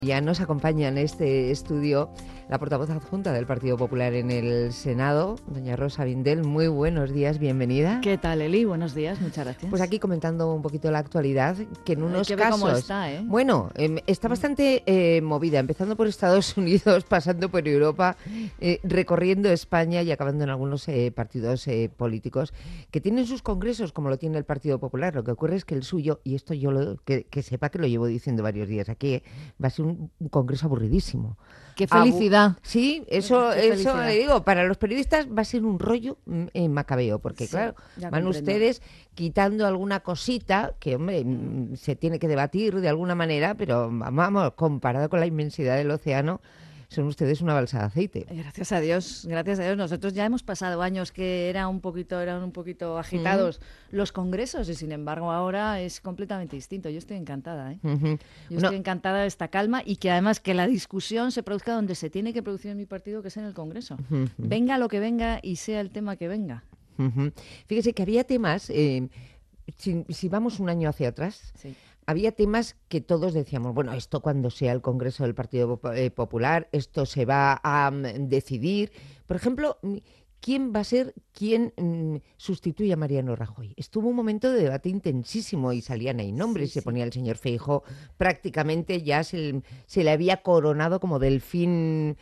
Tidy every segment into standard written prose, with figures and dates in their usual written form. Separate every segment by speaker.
Speaker 1: Ya nos acompaña en este estudio la portavoz adjunta del Partido Popular en el Senado, doña Rosa Vindel. Muy buenos días, bienvenida.
Speaker 2: ¿Qué tal, Eli? Buenos días, muchas gracias.
Speaker 1: Pues aquí comentando un poquito la actualidad, que en unos
Speaker 2: que ve
Speaker 1: casos...
Speaker 2: cómo está, ¿eh?
Speaker 1: Bueno, está bastante movida, empezando por Estados Unidos, pasando por Europa, recorriendo España y acabando en algunos partidos políticos que tienen sus congresos, como lo tiene el Partido Popular. Lo que ocurre es que el suyo, y esto yo que sepa que lo llevo diciendo varios días aquí, va a ser un congreso aburridísimo.
Speaker 2: ¡Qué felicidad!
Speaker 1: Sí, eso le digo, para los periodistas va a ser un rollo macabeo, porque
Speaker 2: Sí,
Speaker 1: claro, van
Speaker 2: comprendo.
Speaker 1: ustedes quitando alguna cosita que, hombre, se tiene que debatir de alguna manera, pero vamos, comparado con la inmensidad del océano, son ustedes una balsa de aceite.
Speaker 2: Gracias a Dios, gracias a Dios. Nosotros ya hemos pasado años que eran un poquito agitados los congresos y sin embargo ahora es completamente distinto. Yo estoy encantada, ¿eh? Yo estoy encantada de esta calma y que además que la discusión se produzca donde se tiene que producir en mi partido, que es en el Congreso. Venga lo que venga y sea el tema que venga.
Speaker 1: Fíjese que había temas, si vamos un año hacia atrás...
Speaker 2: Sí.
Speaker 1: Había temas que todos decíamos, bueno, esto cuando sea el Congreso del Partido Popular, esto se va a decidir. Por ejemplo, ¿quién va a ser quien sustituya a Mariano Rajoy? Estuvo un momento de debate intensísimo y salían ahí nombres, se ponía el señor Feijóo, prácticamente ya se le había coronado como delfín,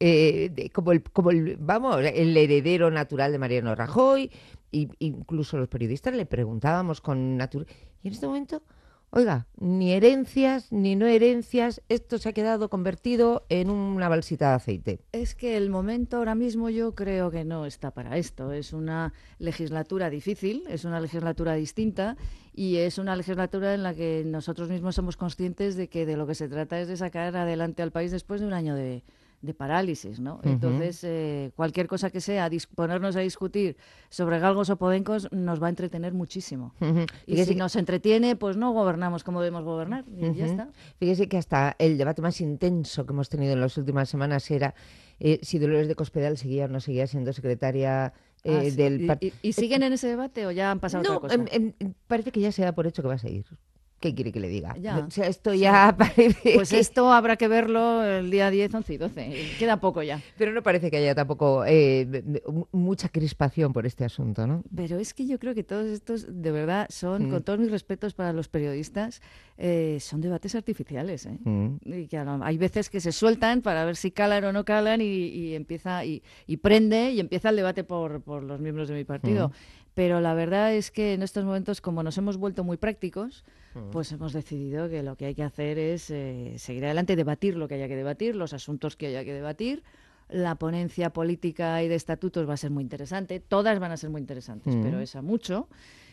Speaker 1: el heredero natural de Mariano Rajoy, y incluso los periodistas le preguntábamos con naturalidad. Y en este momento... Oiga, ni herencias, ni no herencias, esto se ha quedado convertido en una balsita de aceite.
Speaker 2: Es que el momento ahora mismo yo creo que no está para esto. Es una legislatura difícil, es una legislatura distinta y es una legislatura en la que nosotros mismos somos conscientes de que de lo que se trata es de sacar adelante al país después de un año de parálisis, ¿no? Entonces, cualquier cosa que sea, ponernos a discutir sobre galgos o podencos nos va a entretener muchísimo. Y si nos entretiene, pues no gobernamos como debemos gobernar y ya está.
Speaker 1: Fíjese que hasta el debate más intenso que hemos tenido en las últimas semanas era si Dolores de Cospedal seguía o no seguía siendo secretaria del partido.
Speaker 2: ¿Y siguen en ese debate o ya han pasado otra cosa?
Speaker 1: Parece que ya se da por hecho que va a seguir. ¿Qué quiere que le diga?
Speaker 2: Ya.
Speaker 1: O sea, esto ya parece
Speaker 2: Pues esto habrá que verlo el día 10, 11 y 12. Queda poco ya.
Speaker 1: Pero no parece que haya tampoco mucha crispación por este asunto, ¿no?
Speaker 2: Pero es que yo creo que todos estos, de verdad, son, con todos mis respetos para los periodistas, son debates artificiales, ¿eh? Y que hay veces que se sueltan para ver si calan o no calan y empieza y prende y empieza el debate por los miembros de mi partido. Pero la verdad es que en estos momentos, como nos hemos vuelto muy prácticos, pues hemos decidido que lo que hay que hacer es seguir adelante, debatir lo que haya que debatir, los asuntos que haya que debatir. La ponencia política y de estatutos va a ser muy interesante, todas van a ser muy interesantes, pero esa mucho.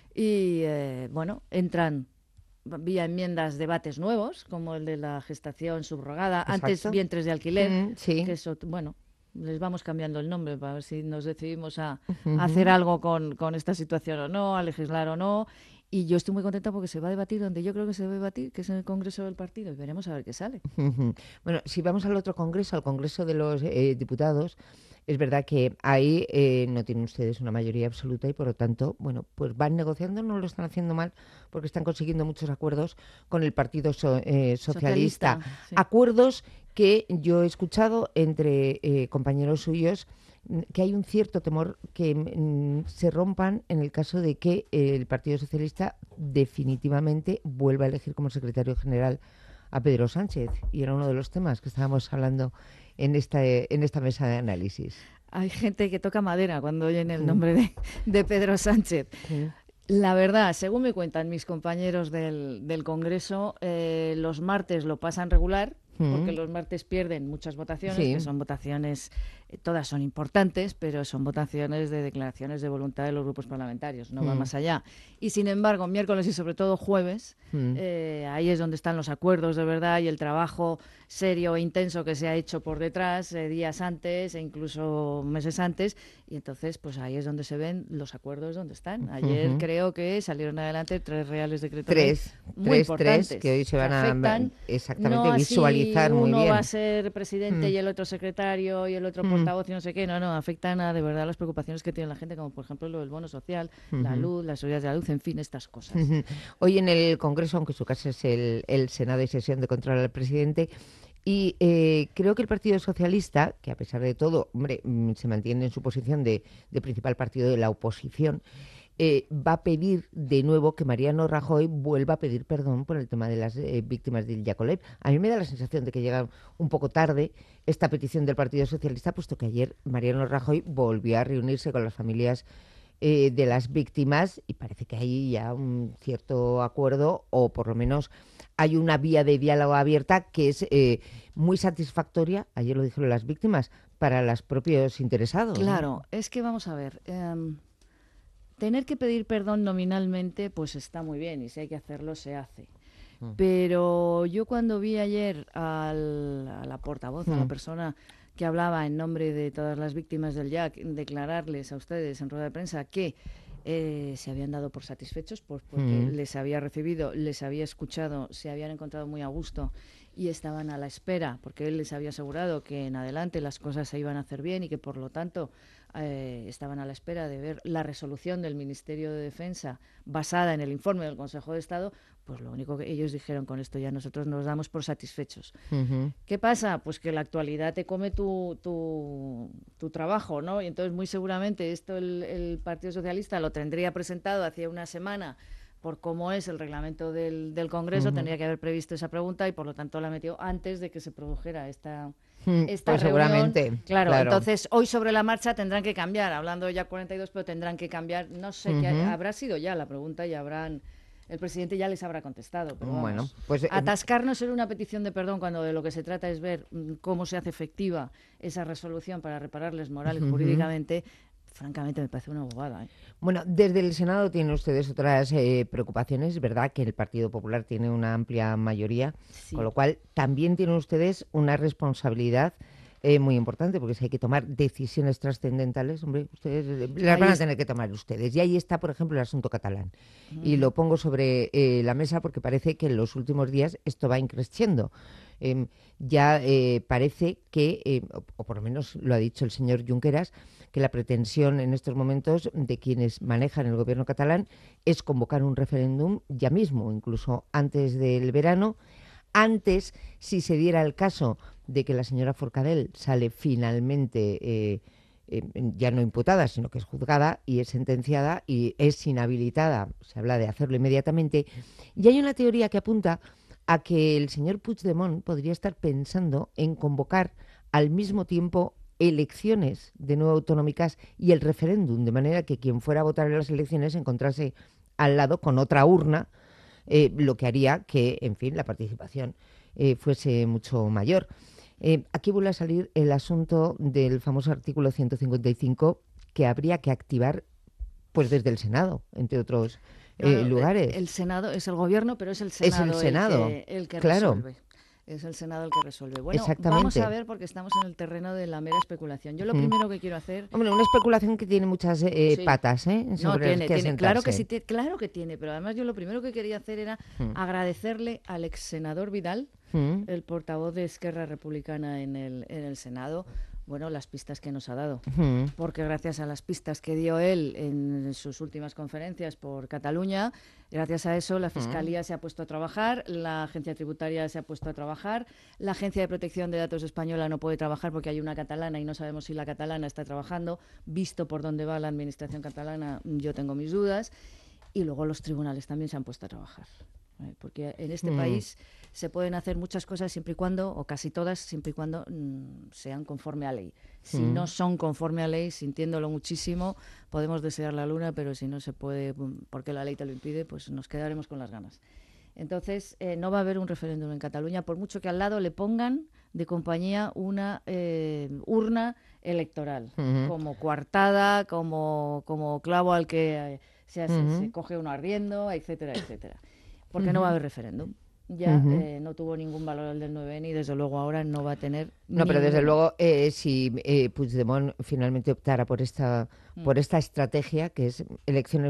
Speaker 2: Y entran vía enmiendas debates nuevos, como el de la gestación subrogada,
Speaker 1: Exacto.
Speaker 2: Antes vientres de alquiler,
Speaker 1: sí.
Speaker 2: que eso, les vamos cambiando el nombre para ver si nos decidimos a hacer algo con esta situación o no, a legislar o no. Y yo estoy muy contenta porque se va a debatir donde yo creo que se debe debatir, que es en el Congreso del Partido, y veremos a ver qué sale.
Speaker 1: Bueno, si vamos al otro Congreso, al Congreso de los Diputados, es verdad que ahí no tienen ustedes una mayoría absoluta y por lo tanto, bueno, pues van negociando, no lo están haciendo mal porque están consiguiendo muchos acuerdos con el Partido Socialista.
Speaker 2: Sí.
Speaker 1: Acuerdos que yo he escuchado entre compañeros suyos que hay un cierto temor que se rompan en el caso de que el Partido Socialista definitivamente vuelva a elegir como secretario general a Pedro Sánchez. Y era uno de los temas que estábamos hablando en esta mesa de análisis.
Speaker 2: Hay gente que toca madera cuando oyen el nombre de Pedro Sánchez. La verdad, según me cuentan mis compañeros del Congreso, los martes lo pasan regular, porque los martes pierden muchas votaciones, que son votaciones, todas son importantes, pero son votaciones de declaraciones de voluntad de los grupos parlamentarios, no va más allá. Y sin embargo, miércoles y sobre todo jueves, ahí es donde están los acuerdos de verdad y el trabajo serio e intenso que se ha hecho por detrás, días antes e incluso meses antes, y entonces pues ahí es donde se ven los acuerdos donde están. Ayer creo que salieron adelante 3 reales decretos muy importantes
Speaker 1: que hoy se van a exactamente
Speaker 2: no
Speaker 1: visualizar muy bien.
Speaker 2: Uno va a ser presidente y el otro secretario y el otro portavoz y no sé qué, no, afectan a de verdad las preocupaciones que tiene la gente, como por ejemplo lo del bono social, la luz, las subidas de la luz, en fin, estas cosas.
Speaker 1: Hoy en el Congreso, aunque su caso es el Senado y sesión de control al presidente, Y creo que el Partido Socialista, que a pesar de todo, hombre, se mantiene en su posición de principal partido de la oposición, va a pedir de nuevo que Mariano Rajoy vuelva a pedir perdón por el tema de las víctimas del Yacolev. A mí me da la sensación de que llega un poco tarde esta petición del Partido Socialista, puesto que ayer Mariano Rajoy volvió a reunirse con las familias de las víctimas y parece que hay ya un cierto acuerdo, o por lo menos hay una vía de diálogo abierta que es muy satisfactoria, ayer lo dijeron las víctimas, para los propios interesados, ¿no?
Speaker 2: Claro, es que vamos a ver, tener que pedir perdón nominalmente, pues está muy bien, y si hay que hacerlo, se hace. Pero yo cuando vi ayer a la portavoz, a la persona que hablaba en nombre de todas las víctimas del Jack, declararles a ustedes en rueda de prensa que se habían dado por satisfechos porque les había recibido, les había escuchado, se habían encontrado muy a gusto y estaban a la espera, porque él les había asegurado que en adelante las cosas se iban a hacer bien y que por lo tanto estaban a la espera de ver la resolución del Ministerio de Defensa basada en el informe del Consejo de Estado. Pues lo único que ellos dijeron: con esto ya nosotros nos damos por satisfechos. ¿Qué pasa? Pues que la actualidad te come tu trabajo, ¿no? Y entonces muy seguramente esto el Partido Socialista lo tendría presentado hacía una semana por cómo es el reglamento del Congreso, tendría que haber previsto esa pregunta y por lo tanto la metió antes de que se produjera esta
Speaker 1: Pues
Speaker 2: reunión.
Speaker 1: seguramente.
Speaker 2: Claro, entonces hoy sobre la marcha tendrán que cambiar, hablando ya 42, pero tendrán que cambiar. No sé qué habrá sido ya la pregunta y el presidente ya les habrá contestado, pero vamos,
Speaker 1: Bueno, pues
Speaker 2: atascarnos en una petición de perdón cuando de lo que se trata es ver cómo se hace efectiva esa resolución para repararles moral y jurídicamente, francamente me parece una bobada, ¿eh?
Speaker 1: Bueno, desde el Senado tienen ustedes otras preocupaciones, ¿verdad? Que el Partido Popular tiene una amplia mayoría,
Speaker 2: Sí.
Speaker 1: con lo cual también tienen ustedes una responsabilidad muy importante, porque si hay que tomar decisiones trascendentales, hombre, ustedes las van a tener que tomar ustedes. Y ahí está, por ejemplo, el asunto catalán. Y lo pongo sobre la mesa porque parece que en los últimos días esto va increciendo. Ya parece que, o por lo menos lo ha dicho el señor Junqueras, que la pretensión en estos momentos de quienes manejan el gobierno catalán es convocar un referéndum ya mismo, incluso antes del verano. Antes, si se diera el caso de que la señora Forcadell sale finalmente ya no imputada, sino que es juzgada y es sentenciada y es inhabilitada, se habla de hacerlo inmediatamente. Y hay una teoría que apunta a que el señor Puigdemont podría estar pensando en convocar al mismo tiempo elecciones de nuevo autonómicas y el referéndum, de manera que quien fuera a votar en las elecciones encontrase al lado con otra urna, lo que haría que, en fin, la participación fuese mucho mayor. Aquí vuelve a salir el asunto del famoso artículo 155 que habría que activar pues desde el Senado, entre otros lugares.
Speaker 2: El Senado es el gobierno, pero es el
Speaker 1: Es el
Speaker 2: Senado
Speaker 1: Senado,
Speaker 2: el que
Speaker 1: claro.
Speaker 2: resuelve. Es el Senado el que resuelve. Bueno,
Speaker 1: Exactamente.
Speaker 2: vamos a ver, porque estamos en el terreno de la mera especulación. Yo lo primero que quiero hacer...
Speaker 1: Hombre, una especulación que tiene muchas
Speaker 2: Sí.
Speaker 1: patas,
Speaker 2: No,
Speaker 1: sobre las que
Speaker 2: claro
Speaker 1: asentarse.
Speaker 2: que sí, claro que tiene, pero además yo lo primero que quería hacer era agradecerle al ex senador Vidal, el portavoz de Esquerra Republicana en el Senado, bueno, las pistas que nos ha dado. Porque gracias a las pistas que dio él en sus últimas conferencias por Cataluña, gracias a eso la Fiscalía se ha puesto a trabajar, la Agencia Tributaria se ha puesto a trabajar, la Agencia de Protección de Datos Española no puede trabajar porque hay una catalana y no sabemos si la catalana está trabajando. Visto por dónde va la administración catalana, yo tengo mis dudas. Y luego los tribunales también se han puesto a trabajar. Porque en este país se pueden hacer muchas cosas siempre y cuando, o casi todas, siempre y cuando sean conforme a ley. Si no son conforme a ley, sintiéndolo muchísimo, podemos desear la luna, pero si no se puede, porque la ley te lo impide, pues nos quedaremos con las ganas. Entonces, no va a haber un referéndum en Cataluña, por mucho que al lado le pongan de compañía una urna electoral, como coartada, como clavo al que se coge uno ardiendo, etcétera, etcétera. Porque no va a haber referéndum. Ya no tuvo ningún valor el del 9N y desde luego ahora no va a tener
Speaker 1: No, pero desde
Speaker 2: ninguno.
Speaker 1: luego si Puigdemont finalmente optara por esta estrategia, que es elecciones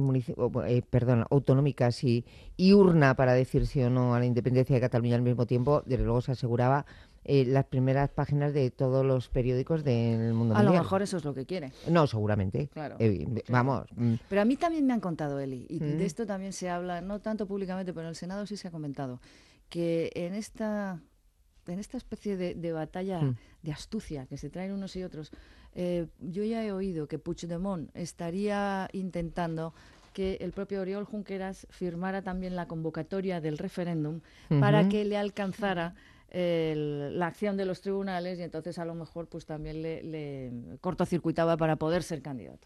Speaker 1: autonómicas y urna para decir sí o no a la independencia de Cataluña al mismo tiempo, desde luego se aseguraba las primeras páginas de todos los periódicos del mundo
Speaker 2: A lo
Speaker 1: mundial.
Speaker 2: mejor eso es lo que quiere.
Speaker 1: No, seguramente.
Speaker 2: Claro,
Speaker 1: Vamos.
Speaker 2: Pero a mí también me han contado, Eli, y de esto también se habla, no tanto públicamente, pero en el Senado sí se ha comentado, que en esta en esta especie de batalla de astucia que se traen unos y otros, yo ya he oído que Puigdemont estaría intentando que el propio Oriol Junqueras firmara también la convocatoria del referéndum para que le alcanzara la acción de los tribunales, y entonces a lo mejor pues también le cortocircuitaba para poder ser candidato.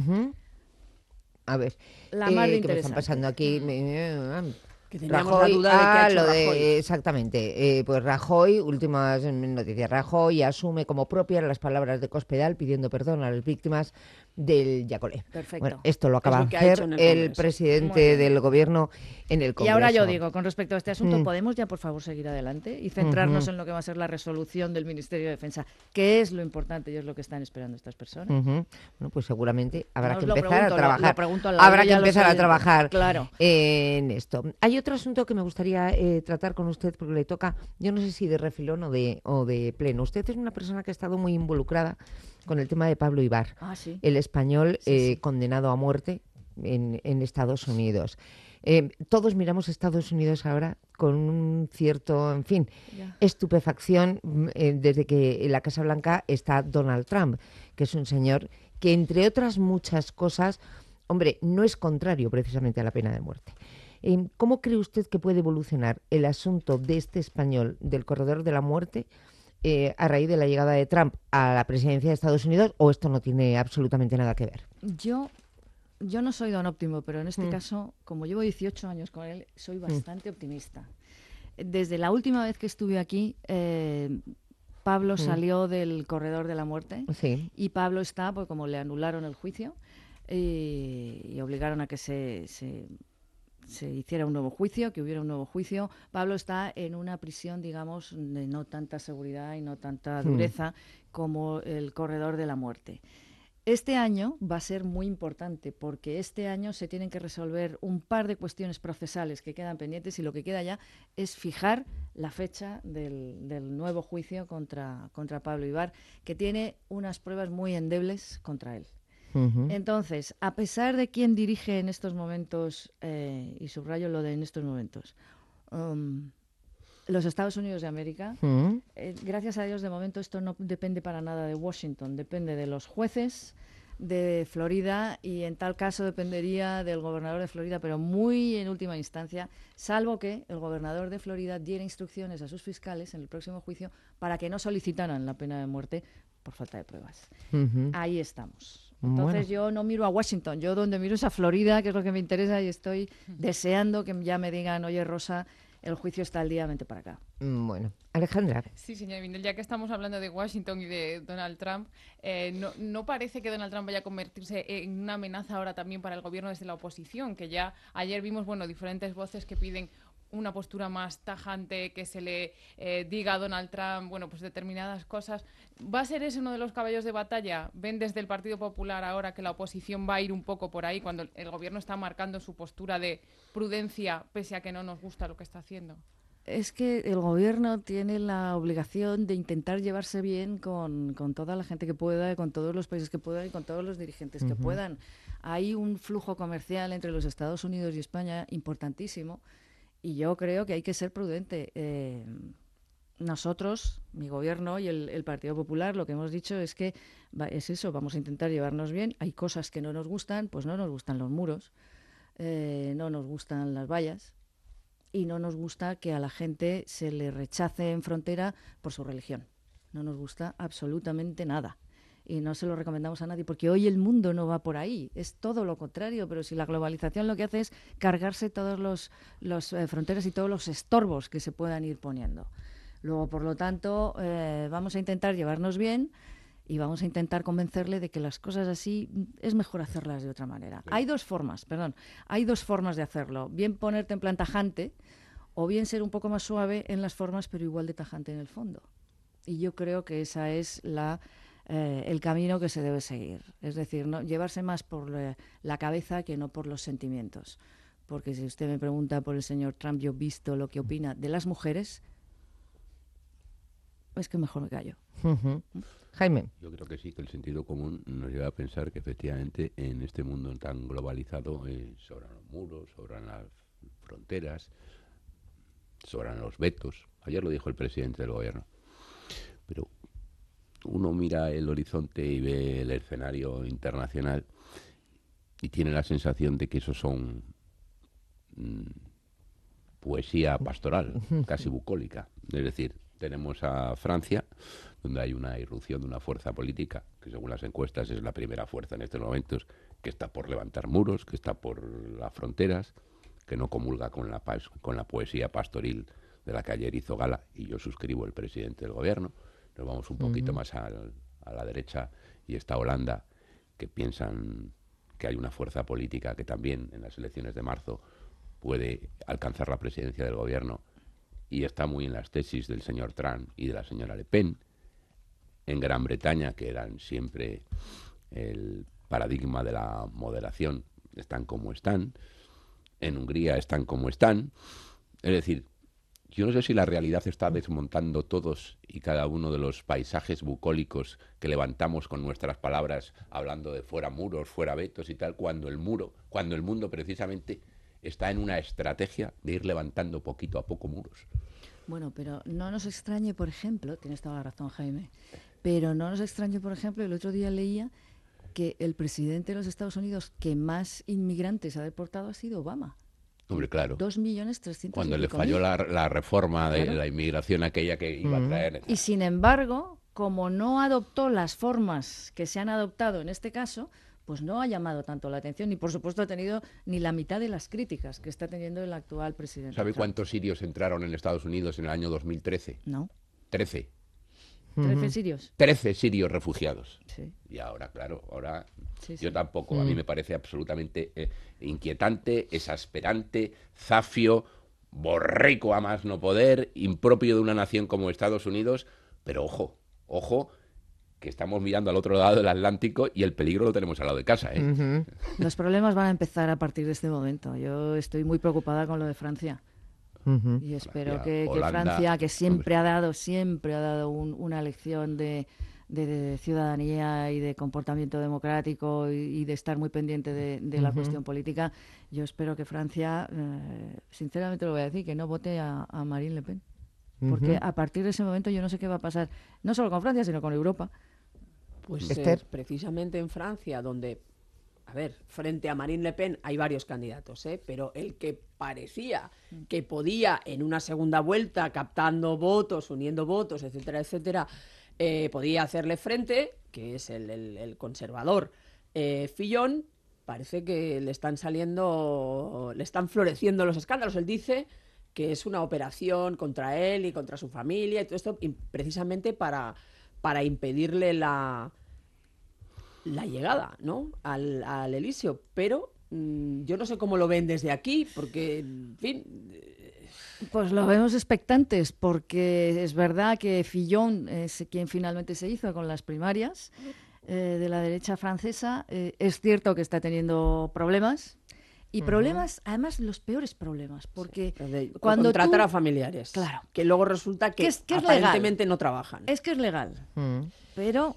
Speaker 1: A ver,
Speaker 2: La más de
Speaker 1: ¿qué me están
Speaker 2: interesante.
Speaker 1: pasando aquí?
Speaker 3: Que teníamos
Speaker 1: Rajoy,
Speaker 3: la duda de qué ha hecho Rajoy.
Speaker 1: Exactamente. Pues Rajoy, últimas noticias. Rajoy asume como propias las palabras de Cospedal pidiendo perdón a las víctimas del Yacolé.
Speaker 2: Perfecto.
Speaker 1: Bueno, esto lo acaba
Speaker 3: Es
Speaker 1: de
Speaker 3: lo que ha
Speaker 1: hacer
Speaker 3: hecho en el
Speaker 1: el
Speaker 3: Congreso.
Speaker 1: presidente del gobierno en el
Speaker 2: Y
Speaker 1: Congreso.
Speaker 2: ahora yo digo, con respecto a este asunto, ¿podemos ya, por favor, seguir adelante y centrarnos en lo que va a ser la resolución del Ministerio de Defensa? ¿Qué es lo importante y es lo que están esperando estas personas?
Speaker 1: Bueno, pues seguramente habrá
Speaker 2: No
Speaker 1: que
Speaker 2: os lo
Speaker 1: empezar
Speaker 2: pregunto,
Speaker 1: a trabajar.
Speaker 2: lo pregunto al
Speaker 1: Habrá
Speaker 2: aire
Speaker 1: que
Speaker 2: y a los
Speaker 1: empezar a
Speaker 2: oyentes.
Speaker 1: trabajar
Speaker 2: Claro.
Speaker 1: en esto. Hay otro asunto que me gustaría tratar con usted porque le toca, yo no sé si de refilón o de pleno. Usted es una persona que ha estado muy involucrada con el tema de Pablo Ibar,
Speaker 2: Sí.
Speaker 1: el español
Speaker 2: Sí.
Speaker 1: condenado a muerte en Estados Unidos. Todos miramos a Estados Unidos ahora con un cierto, en fin, estupefacción desde que en la Casa Blanca está Donald Trump, que es un señor que, entre otras muchas cosas, hombre, no es contrario precisamente a la pena de muerte. ¿Cómo cree usted que puede evolucionar el asunto de este español del corredor de la muerte a raíz de la llegada de Trump a la presidencia de Estados Unidos, o esto no tiene absolutamente nada que ver?
Speaker 2: Yo no soy don óptimo, pero en este caso, como llevo 18 años con él, soy bastante optimista. Desde la última vez que estuve aquí, Pablo salió del corredor de la muerte, y Pablo está, pues como le anularon el juicio y obligaron a que se hiciera un nuevo juicio, que hubiera un nuevo juicio, Pablo está en una prisión, digamos, de no tanta seguridad y no tanta dureza como el corredor de la muerte. Este año va a ser muy importante porque este año se tienen que resolver un par de cuestiones procesales que quedan pendientes, y lo que queda ya es fijar la fecha del nuevo juicio contra Pablo Ibar, que tiene unas pruebas muy endebles contra él. Entonces, a pesar de quién dirige en estos momentos, y subrayo lo de en estos momentos, los Estados Unidos de América, gracias a Dios, de momento esto no depende para nada de Washington, depende de los jueces de Florida, y en tal caso dependería del gobernador de Florida, pero muy en última instancia, salvo que el gobernador de Florida diera instrucciones a sus fiscales en el próximo juicio para que no solicitaran la pena de muerte por falta de pruebas. Ahí estamos. Entonces yo no miro a Washington, yo donde miro es a Florida, que es lo que me interesa, y estoy deseando que ya me digan: oye, Rosa, el juicio está al día, vente para acá.
Speaker 1: Bueno, Alejandra.
Speaker 4: Sí, señor Vindel, ya que estamos hablando de Washington y de Donald Trump, no parece que Donald Trump vaya a convertirse en una amenaza ahora también para el gobierno desde la oposición, que ya ayer vimos, diferentes voces que piden una postura más tajante, que se le diga a Donald Trump, pues determinadas cosas. ¿Va a ser ese uno de los caballos de batalla? ¿Ven desde el Partido Popular ahora que la oposición va a ir un poco por ahí cuando el gobierno está marcando su postura de prudencia pese a que no nos gusta lo que está haciendo?
Speaker 2: Es que el gobierno tiene la obligación de intentar llevarse bien con toda la gente que pueda, con todos los países que puedan y con todos los dirigentes que puedan. Hay un flujo comercial entre los Estados Unidos y España importantísimo, y yo creo que hay que ser prudente. Nosotros, mi gobierno y el Partido Popular, lo que hemos dicho es que es eso, vamos a intentar llevarnos bien. Hay cosas que no nos gustan, pues no nos gustan los muros, no nos gustan las vallas, y no nos gusta que a la gente se le rechace en frontera por su religión. No nos gusta absolutamente nada. Y no se lo recomendamos a nadie, porque hoy el mundo no va por ahí. Es todo lo contrario, pero si la globalización lo que hace es cargarse todas las fronteras y todos los estorbos que se puedan ir poniendo. Luego, por lo tanto, vamos a intentar llevarnos bien y vamos a intentar convencerle de que las cosas así es mejor hacerlas de otra manera. Hay dos formas de hacerlo. Bien ponerte en plan tajante, o bien ser un poco más suave en las formas, pero igual de tajante en el fondo. Y yo creo que esa es el camino que se debe seguir. Es decir, no llevarse más por la cabeza que no por los sentimientos. Porque si usted me pregunta por el señor Trump, yo he visto lo que opina de las mujeres, es que mejor me callo.
Speaker 1: Jaime.
Speaker 5: Yo creo que sí, que el sentido común nos lleva a pensar que efectivamente en este mundo tan globalizado sobran los muros, sobran las fronteras, sobran los vetos Ayer lo dijo el presidente del gobierno. Pero uno mira el horizonte y ve el escenario internacional y tiene la sensación de que eso son poesía pastoral, casi bucólica. Es decir, tenemos a Francia, donde hay una irrupción de una fuerza política, que según las encuestas es la primera fuerza en estos momentos, que está por levantar muros, que está por las fronteras, que no comulga con la poesía pastoril de la que ayer hizo gala, y yo suscribo el presidente del gobierno. Nos vamos un poquito más a la derecha, y está Holanda, que piensan que hay una fuerza política que también en las elecciones de marzo puede alcanzar la presidencia del gobierno, y está muy en las tesis del señor Trump y de la señora Le Pen. En Gran Bretaña, que eran siempre el paradigma de la moderación, están como están. En Hungría están como están. Es decir, yo no sé si la realidad está desmontando todos y cada uno de los paisajes bucólicos que levantamos con nuestras palabras, hablando de fuera muros, fuera vetos y tal, cuando el mundo precisamente está en una estrategia de ir levantando poquito a poco muros.
Speaker 2: Bueno, pero no nos extrañe, por ejemplo, tienes toda la razón, Jaime, pero no nos extrañe, por ejemplo, el otro día leía que el presidente de los Estados Unidos que más inmigrantes ha deportado ha sido Obama.
Speaker 5: Hombre, claro.
Speaker 2: 2.300.000.
Speaker 5: Cuando le falló la reforma de la inmigración aquella que iba a traer.
Speaker 2: Y sin embargo, como no adoptó las formas que se han adoptado en este caso, pues no ha llamado tanto la atención, ni por supuesto ha tenido ni la mitad de las críticas que está teniendo el actual presidente.
Speaker 5: ¿Sabe
Speaker 2: Trump.
Speaker 5: cuántos sirios entraron en Estados Unidos en el año 2013?
Speaker 2: No.
Speaker 5: 13.
Speaker 2: 13 sirios.
Speaker 5: 13 sirios refugiados.
Speaker 2: Sí.
Speaker 5: Y ahora, claro,
Speaker 2: Sí,
Speaker 5: yo
Speaker 2: sí.
Speaker 5: tampoco. A mí me parece absolutamente inquietante, exasperante, zafio, borrico a más no poder, impropio de una nación como Estados Unidos. Pero ojo, que estamos mirando al otro lado del Atlántico y el peligro lo tenemos al lado de casa, ¿eh?
Speaker 2: Los problemas van a empezar a partir de este momento. Yo estoy muy preocupada con lo de Francia. Y espero que
Speaker 5: Holanda,
Speaker 2: Francia, que siempre ha dado una lección de ciudadanía y de comportamiento democrático y de estar muy pendiente de la cuestión política, yo espero que Francia, sinceramente lo voy a decir, que no vote a Marine Le Pen. Porque a partir de ese momento yo no sé qué va a pasar, no solo con Francia, sino con Europa.
Speaker 3: Pues
Speaker 1: Esther.
Speaker 3: precisamente en Francia, donde, a ver, frente a Marine Le Pen hay varios candidatos, pero el que parecía que podía en una segunda vuelta, captando votos, uniendo votos, etcétera, etcétera, podía hacerle frente, que es el conservador Fillon, parece que le están floreciendo los escándalos. Él dice que es una operación contra él y contra su familia y todo esto precisamente para impedirle la llegada, ¿no?, al Elíseo. Pero yo no sé cómo lo ven desde aquí, porque, en fin...
Speaker 2: Pues lo vemos expectantes, porque es verdad que Fillon es quien finalmente se hizo con las primarias de la derecha francesa. Es cierto que está teniendo problemas. Y problemas, además los peores problemas, porque cuando
Speaker 3: contratar a familiares,
Speaker 2: claro,
Speaker 3: que luego resulta que
Speaker 2: es
Speaker 3: aparentemente
Speaker 2: legal.
Speaker 3: No trabajan.
Speaker 2: Es que es legal, pero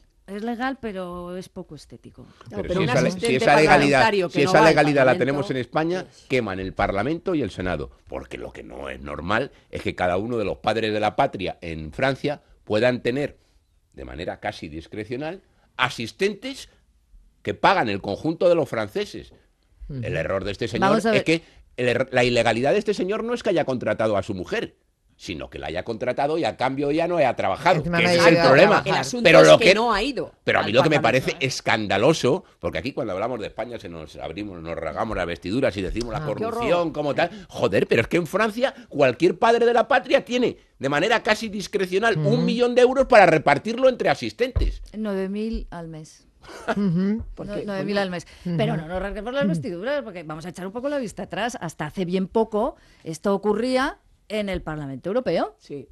Speaker 2: es poco estético.
Speaker 3: Claro,
Speaker 5: Pero
Speaker 3: un
Speaker 5: si
Speaker 3: asistente
Speaker 5: esa legalidad,
Speaker 3: parlamentario que
Speaker 5: si
Speaker 3: no
Speaker 5: esa
Speaker 3: va al
Speaker 5: legalidad la
Speaker 3: Parlamento,
Speaker 5: tenemos en España, queman el Parlamento y el Senado. Porque lo que no es normal es que cada uno de los padres de la patria en Francia puedan tener, de manera casi discrecional, asistentes que pagan el conjunto de los franceses. El error de este señor es que la ilegalidad de este señor no es que haya contratado a su mujer, sino que la haya contratado y a cambio ya no haya trabajado, que ese es el problema.
Speaker 3: El asunto
Speaker 5: pero
Speaker 3: es que no ha ido.
Speaker 5: Pero a mí lo que me parece escandaloso, porque aquí cuando hablamos de España nos rasgamos las vestiduras y decimos la corrupción como tal. Joder, pero es que en Francia cualquier padre de la patria tiene de manera casi discrecional 1 millón de euros para repartirlo entre asistentes.
Speaker 2: 9.000 al mes. 9.000 al mes. Pero no nos rasguemos las vestiduras, porque vamos a echar un poco la vista atrás. Hasta hace bien poco esto ocurría en el Parlamento Europeo.
Speaker 3: Sí.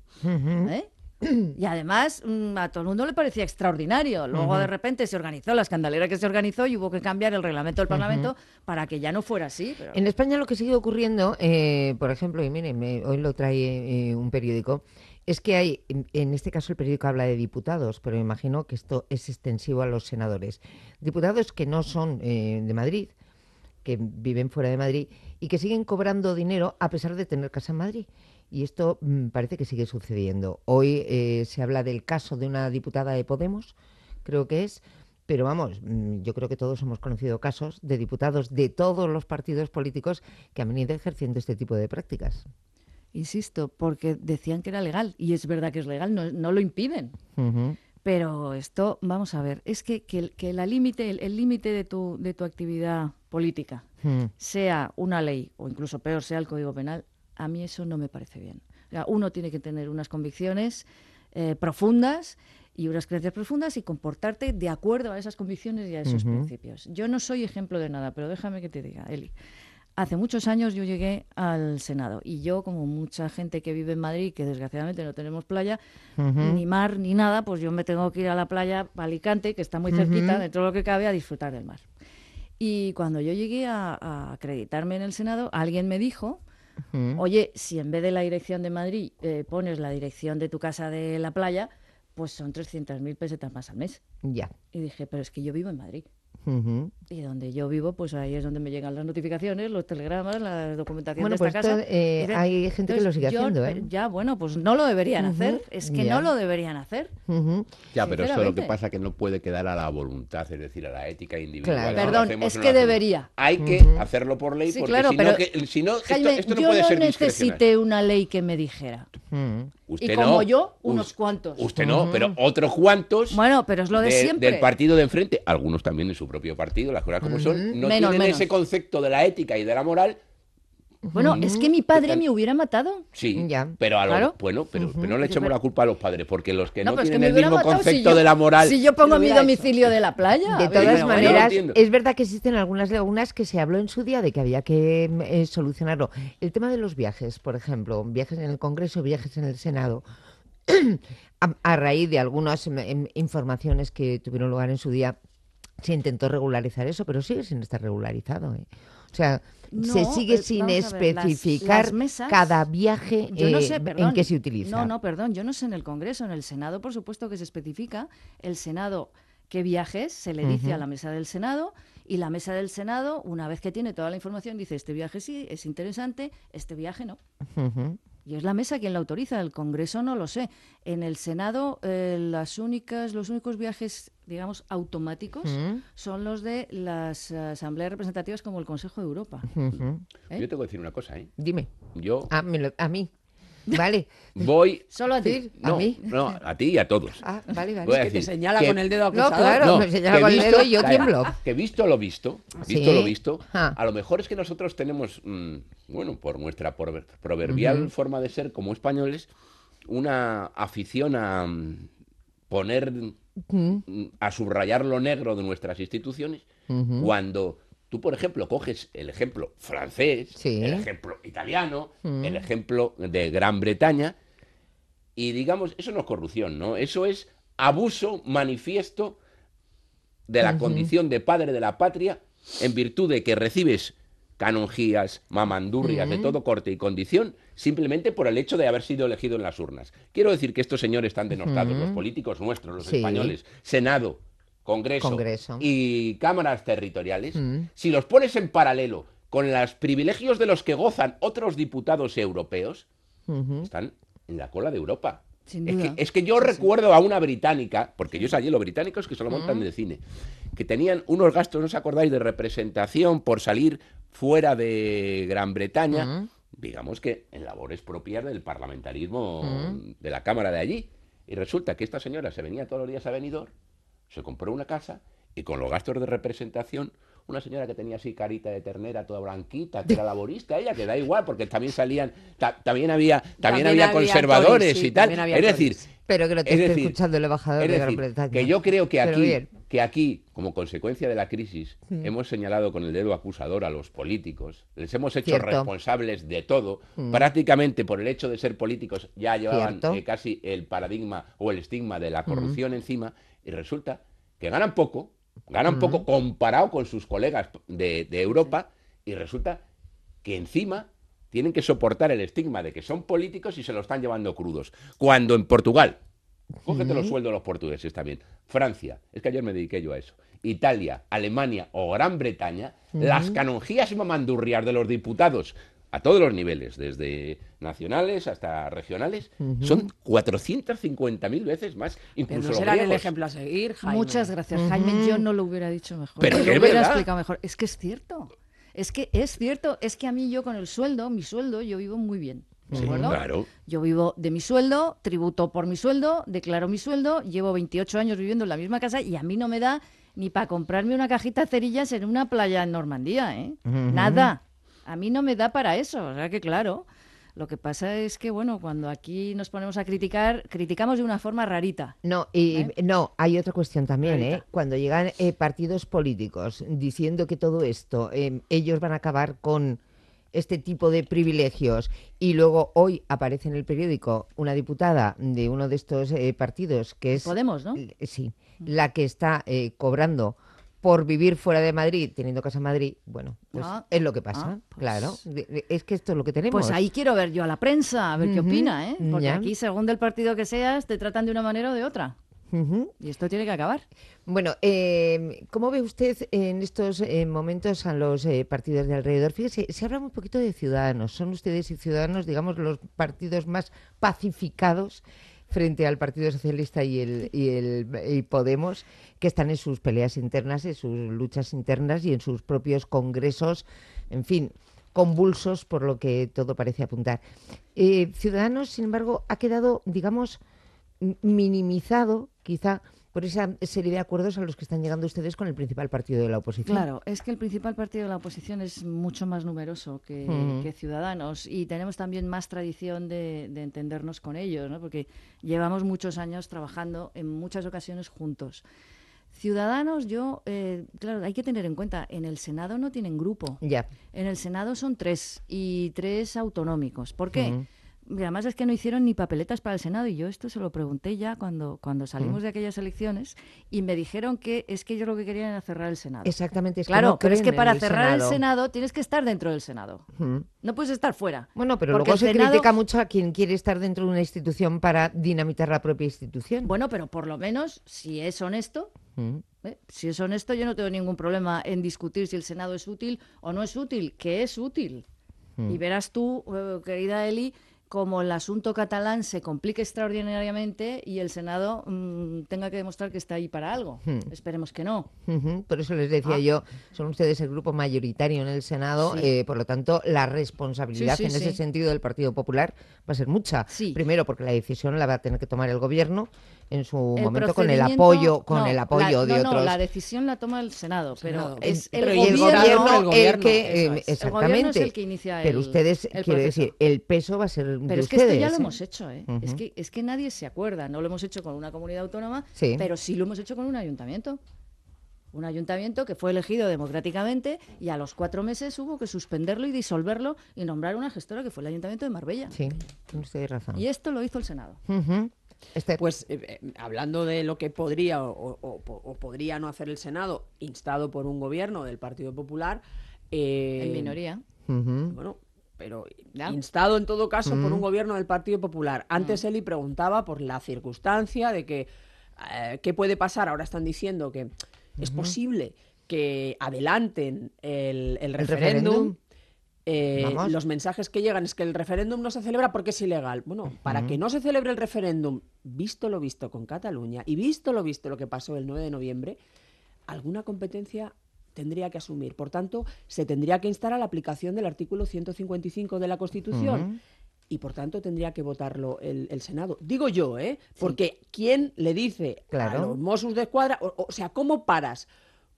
Speaker 2: Y además a todo el mundo le parecía extraordinario. Luego de repente se organizó la escandalera que se organizó y hubo que cambiar el reglamento del Parlamento para que ya no fuera así. Pero...
Speaker 1: En España lo que sigue ocurriendo, por ejemplo, y miren, hoy lo trae un periódico, es que hay, en este caso el periódico habla de diputados, pero me imagino que esto es extensivo a los senadores. Diputados que no son de Madrid, que viven fuera de Madrid y que siguen cobrando dinero a pesar de tener casa en Madrid. Y esto parece que sigue sucediendo. Hoy se habla del caso de una diputada de Podemos, creo que es, pero vamos, yo creo que todos hemos conocido casos de diputados de todos los partidos políticos que han venido ejerciendo este tipo de prácticas.
Speaker 2: Insisto, porque decían que era legal, y es verdad que es legal, no lo impiden.
Speaker 1: Uh-huh.
Speaker 2: Pero esto, vamos a ver, es que el límite de tu actividad política sea una ley, o incluso peor, sea el Código Penal, a mí eso no me parece bien. O sea, uno tiene que tener unas convicciones profundas y unas creencias profundas y comportarte de acuerdo a esas convicciones y a esos principios. Yo no soy ejemplo de nada, pero déjame que te diga, Eli. Hace muchos años yo llegué al Senado y yo, como mucha gente que vive en Madrid, que desgraciadamente no tenemos playa, ni mar, ni nada, pues yo me tengo que ir a la playa a Alicante, que está muy cerquita, dentro de lo que cabe, a disfrutar del mar. Y cuando yo llegué a acreditarme en el Senado, alguien me dijo, oye, si en vez de la dirección de Madrid pones la dirección de tu casa de la playa, pues son 300.000 pesetas más al mes.
Speaker 1: Ya.
Speaker 2: Y dije, pero es que yo vivo en Madrid.
Speaker 1: Uh-huh.
Speaker 2: Y donde yo vivo, pues ahí es donde me llegan las notificaciones, los telegramas, la documentación
Speaker 1: Bueno,
Speaker 2: de
Speaker 1: pues
Speaker 2: esta casa.
Speaker 1: Hay gente que lo sigue haciendo, ¿eh?
Speaker 2: Ya, bueno, pues no lo deberían hacer. Es que
Speaker 1: Ya.
Speaker 2: no lo deberían hacer.
Speaker 5: Ya, pero eso lo que
Speaker 2: Sinceramente.
Speaker 5: pasa que no puede quedar a la voluntad, es decir, a la ética individual.
Speaker 1: Claro.
Speaker 5: Si lo
Speaker 2: Perdón,
Speaker 5: hacemos
Speaker 2: es
Speaker 5: o no
Speaker 2: que
Speaker 5: lo hacemos.
Speaker 2: debería.
Speaker 5: Hay que hacerlo por ley,
Speaker 2: Sí,
Speaker 5: porque
Speaker 2: claro,
Speaker 5: si
Speaker 2: pero,
Speaker 5: no, si no,
Speaker 2: Jaime,
Speaker 5: esto no
Speaker 2: yo
Speaker 5: puede
Speaker 2: no
Speaker 5: ser discrecional.
Speaker 2: necesité una ley que me dijera.
Speaker 5: Usted
Speaker 2: y como
Speaker 5: no,
Speaker 2: yo, unos cuantos.
Speaker 5: Usted no, pero otros cuantos
Speaker 2: Bueno, pero es lo de siempre.
Speaker 5: del partido de enfrente, algunos también en su propio partido, las cosas como son, no
Speaker 2: Menos,
Speaker 5: tienen
Speaker 2: menos.
Speaker 5: ese concepto de la ética y de la moral.
Speaker 2: Bueno, es que mi padre me hubiera matado.
Speaker 5: Sí,
Speaker 1: Ya.
Speaker 5: pero
Speaker 2: Claro.
Speaker 5: bueno, pero no le echemos la culpa a los padres, porque los que no,
Speaker 2: pero es que
Speaker 5: tienen
Speaker 2: me
Speaker 5: el
Speaker 2: hubiera
Speaker 5: mismo
Speaker 2: matado
Speaker 5: concepto
Speaker 2: si
Speaker 5: de la moral.
Speaker 2: Si yo pongo
Speaker 3: Lo
Speaker 2: mi
Speaker 3: hubiera
Speaker 2: domicilio de la playa.
Speaker 1: De
Speaker 2: A ver,
Speaker 1: todas
Speaker 2: pero bueno,
Speaker 1: maneras,
Speaker 5: entiendo.
Speaker 1: es verdad que existen algunas lagunas que se habló en su día de que había que solucionarlo. El tema de los viajes, por ejemplo, viajes en el Congreso, viajes en el Senado. A raíz de algunas informaciones que tuvieron lugar en su día, se intentó regularizar eso, pero sigue sin estar regularizado, ¿eh? O sea,
Speaker 2: No,
Speaker 1: se sigue sin
Speaker 2: vamos a ver,
Speaker 1: especificar
Speaker 2: las mesas,
Speaker 1: cada viaje
Speaker 2: yo no sé,
Speaker 1: en
Speaker 2: perdón.
Speaker 1: qué se utiliza.
Speaker 2: No, perdón, yo no sé en el Congreso, en el Senado, por supuesto que se especifica. El Senado, qué viajes se le dice a la mesa del Senado, y la mesa del Senado, una vez que tiene toda la información, dice, este viaje sí, es interesante, este viaje no.
Speaker 1: Ujú.
Speaker 2: Y es la mesa quien la autoriza, el Congreso no lo sé. En el Senado, los únicos viajes, digamos, automáticos son los de las asambleas representativas como el Consejo de Europa.
Speaker 1: Ujú.
Speaker 2: ¿Eh?
Speaker 5: Yo tengo que decir una cosa, ¿eh?
Speaker 1: Dime.
Speaker 5: Yo
Speaker 1: A mí. Vale.
Speaker 5: voy...
Speaker 2: Solo a ti.
Speaker 1: Sí, ¿a mí?
Speaker 5: No, a ti y a todos.
Speaker 1: Ah, vale, vale.
Speaker 5: Voy a
Speaker 3: Que te
Speaker 5: decir
Speaker 3: señala
Speaker 5: que-
Speaker 3: con el dedo
Speaker 1: No,
Speaker 3: acusador.
Speaker 1: claro,
Speaker 5: No,
Speaker 1: me señala
Speaker 5: que
Speaker 1: con el
Speaker 5: visto-
Speaker 1: dedo y yo
Speaker 5: calla,
Speaker 1: tiemblo.
Speaker 5: Que visto lo visto,
Speaker 1: Sí. Ah.
Speaker 5: a lo mejor es que nosotros tenemos, bueno, por nuestra proverbial forma de ser como españoles, una afición a poner, a subrayar lo negro de nuestras instituciones, cuando tú, por ejemplo, coges el ejemplo francés,
Speaker 1: Sí.
Speaker 5: el ejemplo italiano, el ejemplo de Gran Bretaña, y digamos, eso no es corrupción, ¿no? Eso es abuso manifiesto de la condición de padre de la patria en virtud de que recibes canonjías, mamandurrias de todo corte y condición simplemente por el hecho de haber sido elegido en las urnas. Quiero decir que estos señores están denostados, los políticos nuestros, los
Speaker 1: Sí.
Speaker 5: españoles, Senado, Congreso,
Speaker 1: Congreso.
Speaker 5: y cámaras territoriales, si los pones en paralelo con los privilegios de los que gozan otros diputados europeos, están en la cola de Europa.
Speaker 2: Sin duda.
Speaker 5: Es que yo recuerdo a una británica, porque yo sabía los británicos que se lo montan de cine, que tenían unos gastos, ¿no os acordáis?, de representación por salir fuera de Gran Bretaña, digamos que en labores propias del parlamentarismo de la Cámara de allí. Y resulta que esta señora se venía todos los días a Benidorm, se compró una casa y con los gastos de representación, una señora que tenía así carita de ternera, toda blanquita, que era laborista, ella, que da igual, porque también salían, también había conservadores
Speaker 3: Tories, sí,
Speaker 5: y tal.
Speaker 3: también había
Speaker 5: Es decir,
Speaker 3: Tories.
Speaker 1: Pero que lo te
Speaker 5: es
Speaker 1: esté
Speaker 5: decir,
Speaker 1: escuchando el embajador
Speaker 5: es
Speaker 1: de Gran
Speaker 5: decir,
Speaker 1: Bretaña.
Speaker 5: que yo creo que
Speaker 1: Pero bien.
Speaker 5: aquí, como consecuencia de la crisis, hemos señalado con el dedo acusador a los políticos, les hemos hecho
Speaker 1: Cierto.
Speaker 5: responsables de todo, prácticamente por el hecho de ser políticos ya llevaban
Speaker 1: Cierto.
Speaker 5: casi el paradigma o el estigma de la corrupción encima, y resulta que ganan poco comparado con sus colegas de Europa, y resulta que encima tienen que soportar el estigma de que son políticos y se lo están llevando crudos. Cuando en Portugal, cógete los sueldos de los portugueses también, Francia, es que ayer me dediqué yo a eso, Italia, Alemania o Gran Bretaña, las canonjías y mamandurrias de los diputados a todos los niveles, desde nacionales hasta regionales, son 450.000 veces más,
Speaker 3: Pero
Speaker 5: incluso
Speaker 3: no
Speaker 5: los
Speaker 3: serán el
Speaker 5: griegos.
Speaker 3: ejemplo a seguir, Jaime.
Speaker 2: Muchas gracias, Jaime. Yo no lo hubiera dicho mejor.
Speaker 5: Pero
Speaker 2: Lo
Speaker 5: que es
Speaker 2: hubiera
Speaker 5: verdad.
Speaker 2: explicado mejor. Es que es cierto. Es que es cierto. Es que a mí yo con el sueldo, mi sueldo, yo vivo muy bien. ¿De
Speaker 5: Sí,
Speaker 2: acuerdo?
Speaker 5: claro.
Speaker 2: Yo vivo de mi sueldo, tributo por mi sueldo, declaro mi sueldo, llevo 28 años viviendo en la misma casa y a mí no me da ni para comprarme una cajita de cerillas en una playa en Normandía, ¿eh? Nada. A mí no me da para eso. O sea que claro, lo que pasa es que, bueno, cuando aquí nos ponemos a criticar, criticamos de una forma rarita.
Speaker 1: No, no, hay otra cuestión también,
Speaker 2: Rarita.
Speaker 1: Cuando llegan partidos políticos diciendo que todo esto, ellos van a acabar con este tipo de privilegios y luego hoy aparece en el periódico una diputada de uno de estos partidos que es...
Speaker 2: Podemos, ¿no?
Speaker 1: Sí, la que está cobrando por vivir fuera de Madrid, teniendo casa en Madrid, bueno, pues es lo que pasa,
Speaker 2: pues-
Speaker 1: claro. Es que esto es lo que tenemos.
Speaker 2: Pues ahí quiero ver yo a la prensa, a ver qué
Speaker 1: Ujú,
Speaker 2: opina, ¿eh? Porque
Speaker 1: ya.
Speaker 2: aquí, según del partido que seas, te tratan de una manera o de otra.
Speaker 1: Ujú.
Speaker 2: Y esto tiene que acabar.
Speaker 1: Bueno, ¿cómo ve usted en estos momentos a los partidos de alrededor? Fíjese, se habla muy poquito de Ciudadanos. Son ustedes y Ciudadanos, digamos, los partidos más pacificados frente al Partido Socialista y Podemos, que están en sus peleas internas, en sus luchas internas y en sus propios congresos, en fin, convulsos por lo que todo parece apuntar. Ciudadanos, sin embargo, ha quedado, digamos, minimizado, quizá, por esa serie de acuerdos a los que están llegando ustedes con el principal partido de la oposición.
Speaker 2: Claro, es que el principal partido de la oposición es mucho más numeroso que Ciudadanos y tenemos también más tradición de entendernos con ellos, ¿no? Porque llevamos muchos años trabajando en muchas ocasiones juntos. Ciudadanos, claro, hay que tener en cuenta, en el Senado no tienen grupo.
Speaker 1: Ya.
Speaker 2: En el Senado son 3 y 3 autonómicos. ¿Por qué? Y además es que no hicieron ni papeletas para el Senado y yo esto se lo pregunté ya cuando salimos de aquellas elecciones y me dijeron que es que ellos lo que querían era cerrar el Senado.
Speaker 1: Exactamente. Es que
Speaker 2: Claro,
Speaker 1: no
Speaker 2: pero es
Speaker 1: creen
Speaker 2: que para
Speaker 1: en el
Speaker 2: cerrar el
Speaker 1: Senado.
Speaker 2: Senado tienes que estar dentro del Senado.
Speaker 1: Mm.
Speaker 2: No puedes estar fuera.
Speaker 1: Bueno, pero
Speaker 2: Porque
Speaker 1: luego se
Speaker 2: el Senado-
Speaker 1: critica mucho a quien quiere estar dentro de una institución para dinamitar la propia institución.
Speaker 2: Bueno, pero por lo menos, si es honesto,
Speaker 1: Mm.
Speaker 2: si es honesto, yo no tengo ningún problema en discutir si el Senado es útil o no es útil, que es útil. Y verás tú, querida Eli, como el asunto catalán se complique extraordinariamente y el Senado tenga que demostrar que está ahí para algo. Esperemos que no.
Speaker 1: Ujú. Por eso les decía yo, son ustedes el grupo mayoritario en el Senado,
Speaker 2: Sí.
Speaker 1: por lo tanto, la responsabilidad
Speaker 2: Sí,
Speaker 1: en
Speaker 2: sí,
Speaker 1: ese
Speaker 2: sí.
Speaker 1: sentido del Partido Popular va a ser mucha.
Speaker 2: Sí.
Speaker 1: Primero, porque la decisión la va a tener que tomar el gobierno en su
Speaker 2: El
Speaker 1: momento con el
Speaker 2: procedimiento-
Speaker 1: apoyo,
Speaker 2: no,
Speaker 1: de
Speaker 2: no,
Speaker 1: otros.
Speaker 2: la decisión la toma el Senado, pero
Speaker 3: Senado.
Speaker 2: es el
Speaker 3: Pero y
Speaker 1: Y el
Speaker 2: gobierno,
Speaker 1: gobierno,
Speaker 3: el gobierno,
Speaker 1: el que
Speaker 2: eso es. El
Speaker 1: exactamente.
Speaker 2: gobierno es el que inicia
Speaker 1: pero
Speaker 2: el-
Speaker 1: ustedes,
Speaker 2: el
Speaker 1: quiero
Speaker 2: proceso.
Speaker 1: decir, el peso va a ser de
Speaker 2: Pero es que
Speaker 1: ustedes.
Speaker 2: esto ya lo
Speaker 1: ¿eh?
Speaker 2: hemos hecho, ¿eh?
Speaker 1: Ujú.
Speaker 2: Es que nadie se acuerda. No lo hemos hecho con una comunidad autónoma,
Speaker 1: Sí.
Speaker 2: pero sí lo hemos hecho con un ayuntamiento. Un ayuntamiento que fue elegido democráticamente y a los 4 meses hubo que suspenderlo y disolverlo y nombrar una gestora que fue el Ayuntamiento de Marbella.
Speaker 1: Sí, tiene usted razón.
Speaker 2: Y esto lo hizo el Senado.
Speaker 1: Ujú.
Speaker 3: Pues hablando de lo que podría o podría no hacer el Senado, instado por un gobierno del Partido Popular.
Speaker 2: En minoría.
Speaker 1: Ujú.
Speaker 3: Bueno, pero
Speaker 2: Ya.
Speaker 3: instado en todo caso por un gobierno del Partido Popular. Antes Eli preguntaba por la circunstancia de que qué puede pasar. Ahora están diciendo que es posible que adelanten el referéndum.
Speaker 1: Vamos.
Speaker 3: Los mensajes que llegan es que el referéndum no se celebra porque es ilegal. Bueno, para que no se celebre el referéndum, visto lo visto con Cataluña y visto lo que pasó el 9 de noviembre, alguna competencia tendría que asumir. Por tanto, se tendría que instar a la aplicación del artículo 155 de la Constitución. Y por tanto tendría que votarlo el Senado. Digo yo, ¿eh? Porque ¿quién le dice
Speaker 1: Claro.
Speaker 3: a los Mossos de Escuadra? O sea, ¿cómo paras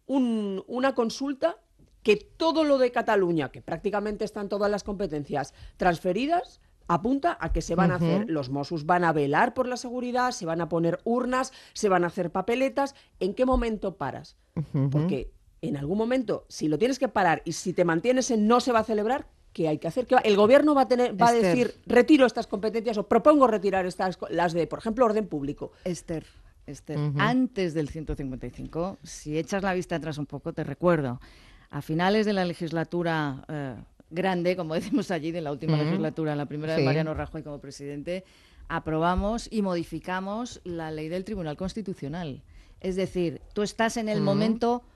Speaker 3: una consulta que todo lo de Cataluña, que prácticamente están todas las competencias transferidas, apunta a que se van a hacer, los Mossos van a velar por la seguridad, se van a poner urnas, se van a hacer papeletas? ¿En qué momento paras? Porque en algún momento, si lo tienes que parar y si te mantienes en no se va a celebrar, ¿qué hay que hacer? El gobierno va a
Speaker 2: Esther.
Speaker 3: decir, retiro estas competencias o propongo retirar las de, por ejemplo, orden público.
Speaker 2: Esther, antes del 155, si echas la vista atrás un poco, te recuerdo, a finales de la legislatura grande, como decimos allí, de la última legislatura, la primera de
Speaker 1: Sí.
Speaker 2: Mariano Rajoy como presidente, aprobamos y modificamos la ley del Tribunal Constitucional. Es decir, tú estás en el momento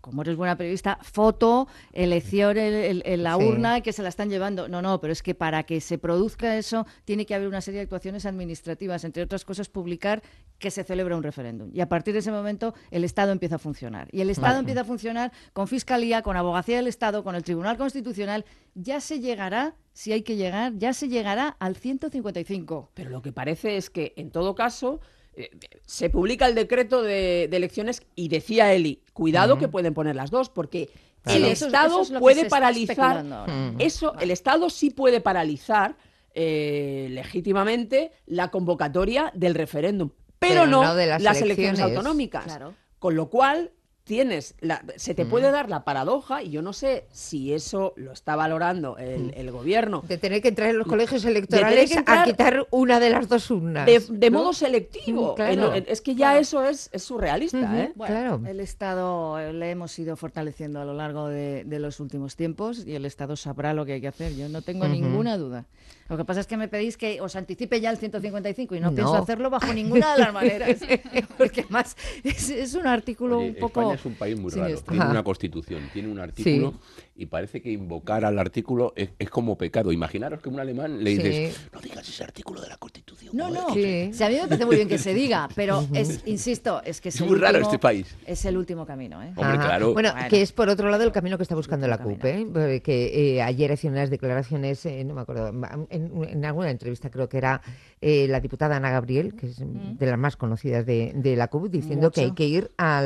Speaker 2: como eres buena periodista, foto, elección en la
Speaker 1: Sí.
Speaker 2: urna, que se la están llevando. No, pero es que para que se produzca eso tiene que haber una serie de actuaciones administrativas, entre otras cosas, publicar que se celebra un referéndum. Y a partir de ese momento el Estado empieza a funcionar. Y el Estado empieza a funcionar con Fiscalía, con Abogacía del Estado, con el Tribunal Constitucional. Ya se llegará, si hay que llegar, ya se llegará al 155.
Speaker 3: Pero lo que parece es que, en todo caso, se publica el decreto de elecciones y decía Eli, cuidado que pueden poner las dos, porque
Speaker 1: Claro.
Speaker 3: el
Speaker 2: Sí,
Speaker 3: Estado
Speaker 2: eso es lo que
Speaker 3: puede
Speaker 2: se está
Speaker 3: paralizar,
Speaker 2: especulando ahora.
Speaker 3: el Estado sí puede paralizar legítimamente la convocatoria del referéndum, pero no
Speaker 1: de las
Speaker 3: elecciones
Speaker 1: elecciones.
Speaker 3: autonómicas.
Speaker 2: Claro.
Speaker 3: Con lo cual se te puede dar la paradoja, y yo no sé si eso lo está valorando el gobierno,
Speaker 1: De tener que entrar en los colegios
Speaker 3: tener
Speaker 1: electorales
Speaker 3: que entrar
Speaker 1: a quitar una de las dos urnas.
Speaker 3: de
Speaker 1: ¿no?
Speaker 3: modo selectivo.
Speaker 1: Claro.
Speaker 3: Es que ya eso es surrealista,
Speaker 1: Ujú.
Speaker 3: ¿eh?
Speaker 2: Bueno,
Speaker 1: Claro.
Speaker 2: el Estado le hemos ido fortaleciendo a lo largo de los últimos tiempos y el Estado sabrá lo que hay que hacer. Yo no tengo ninguna duda. Lo que pasa es que me pedís que os anticipe ya el 155 y no,
Speaker 1: No.
Speaker 2: pienso hacerlo bajo ninguna de las maneras. Porque además es un artículo
Speaker 5: Oye,
Speaker 2: un poco...
Speaker 5: España es un país muy raro.
Speaker 2: siniestro.
Speaker 5: Tiene
Speaker 1: Ajá.
Speaker 5: una constitución, tiene un artículo y parece que invocar al artículo es como pecado. Imaginaros que un alemán le dices,
Speaker 1: Sí.
Speaker 5: no digas ese artículo de la constitución.
Speaker 2: No,
Speaker 5: joder,
Speaker 2: no.
Speaker 1: Sí.
Speaker 2: Si a mí me parece muy bien que se diga, pero insisto, es que
Speaker 5: Es muy raro este país.
Speaker 2: Es el último camino, ¿eh?
Speaker 5: Hombre, claro.
Speaker 1: Bueno,
Speaker 2: Bueno.
Speaker 1: que es por otro lado el camino que está buscando la
Speaker 2: Último
Speaker 1: CUP, ¿eh? Porque ayer hacían unas declaraciones, no me acuerdo, en alguna entrevista creo que era la diputada Ana Gabriel, que es de las más conocidas de la CUP, diciendo que hay
Speaker 2: Mucho.
Speaker 1: que ir a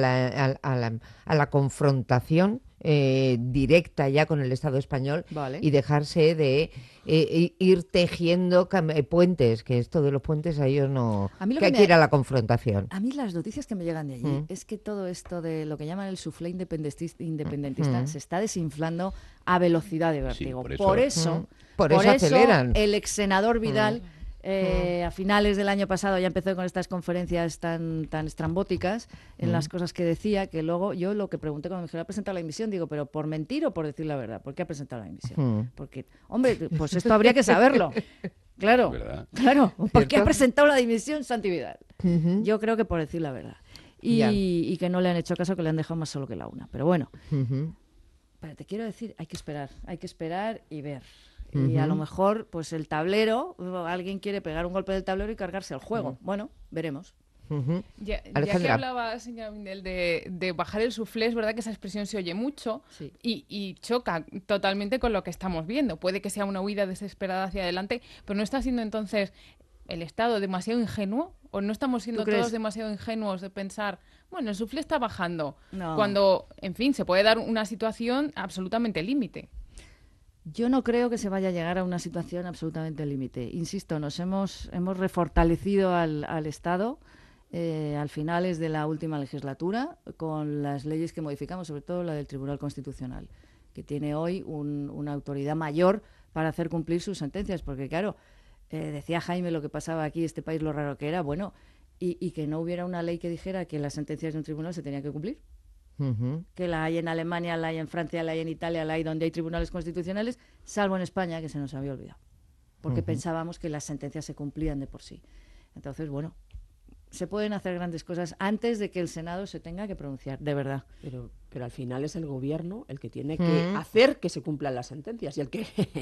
Speaker 1: la confrontación directa ya con el Estado español
Speaker 2: Vale.
Speaker 1: y dejarse de ir tejiendo puentes, que esto de los puentes a ellos no...
Speaker 2: A mí lo
Speaker 1: que
Speaker 2: que
Speaker 1: hay
Speaker 2: me-
Speaker 1: que ir a la confrontación.
Speaker 2: A mí las noticias que me llegan de allí es que todo esto de lo que llaman el soufflé independentista se está desinflando a velocidad de vértigo.
Speaker 5: por eso-
Speaker 1: Por eso aceleran.
Speaker 2: el ex senador Vidal a finales del año pasado ya empezó con estas conferencias tan estrambóticas en las cosas que decía, que luego yo lo que pregunté cuando me dijeron, ¿ha presentado la dimisión? Digo, ¿pero por mentir o por decir la verdad? ¿Por qué ha presentado la dimisión? Porque, hombre, pues esto habría que saberlo. Claro,
Speaker 5: ¿Verdad?
Speaker 2: claro. ¿Por qué ha
Speaker 1: ¿Cierto?
Speaker 2: presentado la dimisión Santi Vidal? Yo creo que por decir la verdad.
Speaker 1: Ya.
Speaker 2: Y que no le han hecho caso, que le han dejado más solo que la una. Pero bueno,
Speaker 1: Ujú.
Speaker 2: pero te quiero decir, hay que esperar y ver. Y a lo mejor, pues el tablero, alguien quiere pegar un golpe del tablero y cargarse el juego. Bueno, veremos.
Speaker 1: Ujú.
Speaker 4: Ya que
Speaker 1: Alejandra.
Speaker 4: hablaba, señora Mindel, de bajar el suflé, es verdad que esa expresión se oye mucho
Speaker 2: Sí.
Speaker 4: y choca totalmente con lo que estamos viendo. Puede que sea una huida desesperada hacia adelante, pero ¿no está siendo entonces el Estado demasiado ingenuo? ¿O no estamos siendo
Speaker 2: ¿Tú crees?
Speaker 4: todos demasiado ingenuos de pensar, bueno, el suflé está bajando?
Speaker 2: No.
Speaker 4: Cuando, en fin, se puede dar una situación absolutamente límite.
Speaker 2: Yo no creo que se vaya a llegar a una situación absolutamente límite. Insisto, nos hemos refortalecido al Estado al finales de la última legislatura con las leyes que modificamos, sobre todo la del Tribunal Constitucional, que tiene hoy una autoridad mayor para hacer cumplir sus sentencias. Porque, claro, decía Jaime lo que pasaba aquí, este país lo raro que era, bueno, y que no hubiera una ley que dijera que las sentencias de un tribunal se tenían que cumplir.
Speaker 1: Ujú.
Speaker 2: Que la hay en Alemania, la hay en Francia, la hay en Italia, la hay donde hay tribunales constitucionales, salvo en España, que se nos había olvidado. Porque pensábamos que las sentencias se cumplían de por sí. Entonces, bueno, se pueden hacer grandes cosas antes de que el Senado se tenga que pronunciar, de verdad.
Speaker 3: Pero al final es el gobierno el que tiene que hacer que se cumplan las sentencias. Y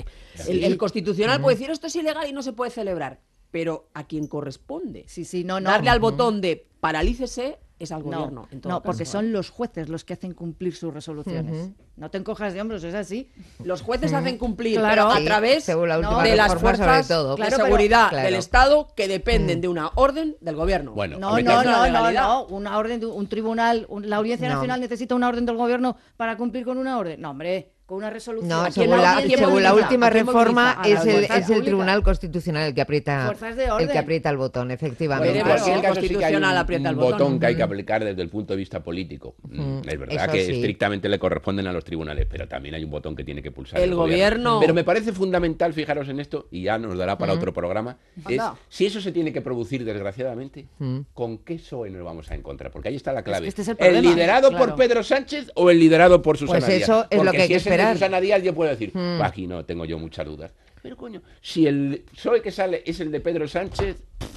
Speaker 3: el Constitucional puede decir esto es ilegal y no se puede celebrar. Pero a quien corresponde
Speaker 2: Sí, no.
Speaker 3: darle al botón de paralícese es al
Speaker 2: No,
Speaker 3: gobierno. En todo
Speaker 2: no, porque
Speaker 3: caso,
Speaker 2: son los jueces los que hacen cumplir sus resoluciones. No te encojas de hombros, es así.
Speaker 3: Los jueces hacen cumplir,
Speaker 2: Claro.
Speaker 3: pero a
Speaker 1: Sí,
Speaker 3: través
Speaker 1: según la última
Speaker 3: de las
Speaker 1: reforma, sobre
Speaker 3: fuerzas
Speaker 1: todo.
Speaker 3: de
Speaker 2: Claro, pero-
Speaker 3: seguridad
Speaker 1: claro.
Speaker 3: del Estado que dependen de una orden del gobierno.
Speaker 5: Bueno,
Speaker 2: No,
Speaker 5: hombre,
Speaker 2: no,
Speaker 5: que-
Speaker 2: no,
Speaker 3: legalidad.
Speaker 2: no. Una orden de un tribunal, la Audiencia
Speaker 1: No.
Speaker 2: Nacional necesita una orden del gobierno para cumplir con una orden. No, hombre, con una resolución.
Speaker 1: No,
Speaker 3: quién
Speaker 1: según la,
Speaker 3: moviliza?
Speaker 1: según la última
Speaker 3: ¿A quién
Speaker 1: reforma
Speaker 3: moviliza? A
Speaker 1: es
Speaker 3: las
Speaker 1: el,
Speaker 2: fuerzas
Speaker 1: es el
Speaker 2: públicas.
Speaker 1: Tribunal Constitucional el que aprieta
Speaker 2: Fuerzas de orden.
Speaker 1: el botón, efectivamente.
Speaker 3: Veremos
Speaker 5: en cualquier
Speaker 3: si el
Speaker 5: caso sí que hay
Speaker 3: Constitucional
Speaker 5: un
Speaker 3: aprieta el
Speaker 5: botón
Speaker 3: botón.
Speaker 5: que hay que aplicar desde el punto de vista político. Es verdad
Speaker 1: Eso
Speaker 5: que
Speaker 1: sí.
Speaker 5: estrictamente le corresponden a los tribunales, pero también hay un botón que tiene que pulsar
Speaker 3: El gobierno.
Speaker 5: Pero me parece fundamental, fijaros en esto, y ya nos dará para otro programa, es
Speaker 2: Anda.
Speaker 5: si eso se tiene que producir, desgraciadamente, ¿con qué PSOE nos vamos a encontrar? Porque ahí está la clave.
Speaker 2: que este es el problema,
Speaker 5: liderado
Speaker 2: claro.
Speaker 5: por Pedro Sánchez o el liderado por Susana
Speaker 1: Pues
Speaker 5: Díaz?
Speaker 1: eso es lo
Speaker 5: Porque
Speaker 1: que hay
Speaker 5: si
Speaker 1: que
Speaker 5: es el de
Speaker 1: esperar.
Speaker 5: Susana Díaz, yo puedo decir, aquí no tengo yo muchas dudas. Pero coño, si el PSOE que sale es el de Pedro Sánchez,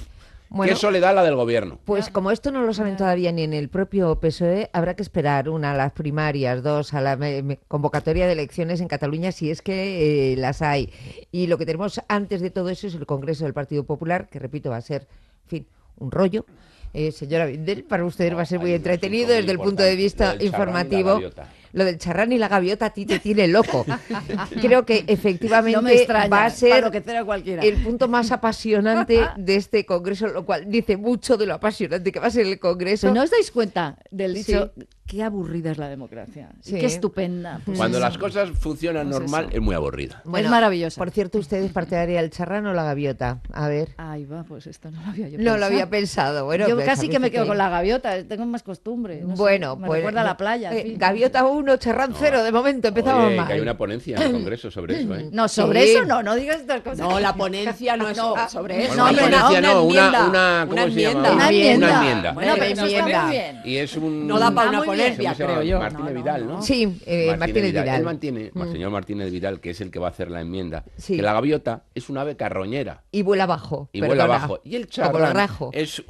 Speaker 1: Bueno,
Speaker 5: Qué soledad la del gobierno.
Speaker 1: pues como esto no lo saben todavía ni en el propio PSOE, habrá que esperar, una, a las primarias, dos, a la convocatoria de elecciones en Cataluña, si es que las hay. Y lo que tenemos antes de todo eso es el Congreso del Partido Popular, que repito, va a ser, en fin, un rollo. Señora Vindel, para ustedes va a ser muy
Speaker 5: Hay un
Speaker 1: entretenido
Speaker 5: asunto muy
Speaker 1: desde el punto de vista
Speaker 5: importante, lo del charrán y la
Speaker 1: informativo.
Speaker 5: gaviota.
Speaker 1: Lo del charrán y la gaviota a ti te tiene loco. Creo que efectivamente
Speaker 2: No me extraña,
Speaker 1: va a
Speaker 2: para
Speaker 1: ser
Speaker 2: enloquecer a cualquiera.
Speaker 1: el punto más apasionante de este Congreso, lo cual dice mucho de lo apasionante que va a ser el Congreso.
Speaker 2: ¿No os dais cuenta del dicho,
Speaker 1: Sí.
Speaker 2: qué aburrida es la democracia?
Speaker 1: Sí.
Speaker 2: Qué estupenda. Pues
Speaker 5: Cuando
Speaker 2: eso.
Speaker 5: las cosas funcionan
Speaker 2: Pues
Speaker 5: normal,
Speaker 2: eso.
Speaker 5: es muy aburrida.
Speaker 2: Es maravillosa.
Speaker 1: Por cierto, ¿ustedes partidaria del charrán o la gaviota? A ver.
Speaker 2: Ahí va, pues esto no lo había yo
Speaker 1: No
Speaker 2: pensado.
Speaker 1: lo había pensado. Bueno,
Speaker 2: Yo
Speaker 1: pues,
Speaker 2: casi que me
Speaker 1: ¿sabes
Speaker 2: quedo
Speaker 1: qué?
Speaker 2: con la gaviota, tengo más costumbre. no sé,
Speaker 1: Bueno,
Speaker 2: me
Speaker 1: pues
Speaker 2: recuerda a la playa. en fin.
Speaker 1: gaviota 1, charrán 0, de momento empezamos
Speaker 5: Oye,
Speaker 1: mal.
Speaker 5: que hay una ponencia en el Congreso sobre eso, ¿eh?
Speaker 2: No, sobre
Speaker 1: Sí.
Speaker 2: eso no digas estas cosas.
Speaker 3: No, la ponencia no es sobre eso.
Speaker 5: Bueno,
Speaker 2: hombre,
Speaker 5: una ponencia no,
Speaker 3: enmienda,
Speaker 5: una, ¿cómo se llama?
Speaker 3: enmienda.
Speaker 2: Una enmienda.
Speaker 5: Una enmienda.
Speaker 2: Bueno, pero eso está
Speaker 3: Enmienda.
Speaker 2: muy bien.
Speaker 5: Y es un...
Speaker 3: No da para una
Speaker 2: muy bien.
Speaker 3: ponencia,
Speaker 5: ¿Cómo se llama?
Speaker 3: creo yo.
Speaker 5: Martínez Vidal, ¿no?
Speaker 1: Sí, Martínez Vidal.
Speaker 5: Él mantiene, señor Martínez Vidal, que es el que va a hacer la enmienda,
Speaker 1: Sí.
Speaker 5: que la gaviota es un ave carroñera.
Speaker 1: Y vuela abajo.
Speaker 5: Y vuela
Speaker 1: perdona.
Speaker 5: abajo. Y el
Speaker 1: Como lo
Speaker 5: charrán
Speaker 1: rajo.
Speaker 5: es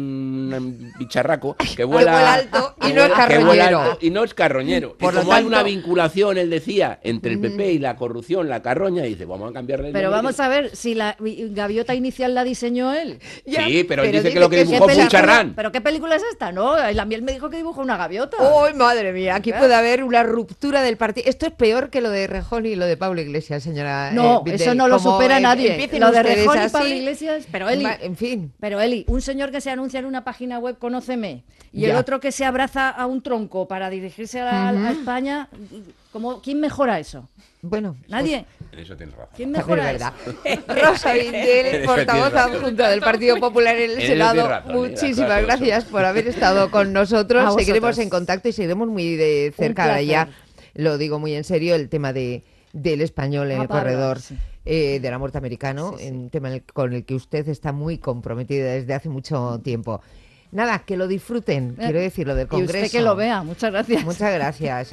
Speaker 5: un bicharraco que
Speaker 1: vuela
Speaker 5: vuela,
Speaker 1: alto y
Speaker 5: que
Speaker 1: no es
Speaker 5: vuela- que vuela
Speaker 1: carroñero.
Speaker 5: alto y no es carroñero.
Speaker 1: Por
Speaker 5: y
Speaker 1: lo
Speaker 5: como hay
Speaker 1: tanto-
Speaker 5: una vinculación, él decía, entre el PP y la corrupción, la carroña, dice, vamos a cambiarle el
Speaker 2: Pero
Speaker 5: nombre.
Speaker 2: vamos a ver, si la gaviota inicial la diseñó él.
Speaker 1: Ya,
Speaker 5: Sí, pero él dice que
Speaker 1: dice
Speaker 5: lo que
Speaker 1: que
Speaker 5: dibujó fue un
Speaker 2: película-
Speaker 5: charrán.
Speaker 2: ¿Pero qué película es esta? No, la miel me dijo que dibujó una gaviota.
Speaker 1: ¡Ay, madre mía! Aquí puede haber una ruptura del partido. Esto es peor que lo de Rejón y lo de Pablo Iglesias, señora.
Speaker 2: No,
Speaker 1: Vindel.
Speaker 2: eso no lo
Speaker 1: Como,
Speaker 2: supera nadie.
Speaker 1: empiecen
Speaker 2: Lo de
Speaker 1: ustedes
Speaker 2: Rejón y
Speaker 1: así,
Speaker 2: Pablo Iglesias, pero Eli,
Speaker 1: en fin.
Speaker 2: pero Eli, un señor que se anuncia en una página web, Conóceme, y el
Speaker 1: Ya.
Speaker 2: otro que se abraza a un tronco para dirigirse a España, ¿quién mejora eso?
Speaker 1: Bueno,
Speaker 2: Nadie.
Speaker 5: En eso tienes razón.
Speaker 2: ¿Quién
Speaker 1: también
Speaker 2: mejora
Speaker 1: es
Speaker 2: eso?
Speaker 1: verdad. Rosa Vindel,
Speaker 5: Eso
Speaker 1: portavoz
Speaker 5: tienes razón.
Speaker 1: adjunta del Partido Popular en el
Speaker 5: Eso
Speaker 1: Senado.
Speaker 5: tienes razón,
Speaker 1: Muchísimas
Speaker 5: las cosas
Speaker 1: gracias por haber estado con
Speaker 2: A
Speaker 1: nosotros.
Speaker 2: vosotras.
Speaker 1: Seguiremos en contacto y seguiremos muy de cerca. Ahora
Speaker 2: placer.
Speaker 1: ya lo digo muy en serio, el tema del español en el
Speaker 2: Bárbara,
Speaker 1: corredor
Speaker 2: sí.
Speaker 1: del amor americano, un tema con el que usted está muy comprometida desde hace mucho tiempo. Nada, que lo disfruten, quiero decir, lo del
Speaker 2: Y
Speaker 1: Congreso.
Speaker 2: usted que lo vea. Muchas gracias.
Speaker 1: Muchas gracias.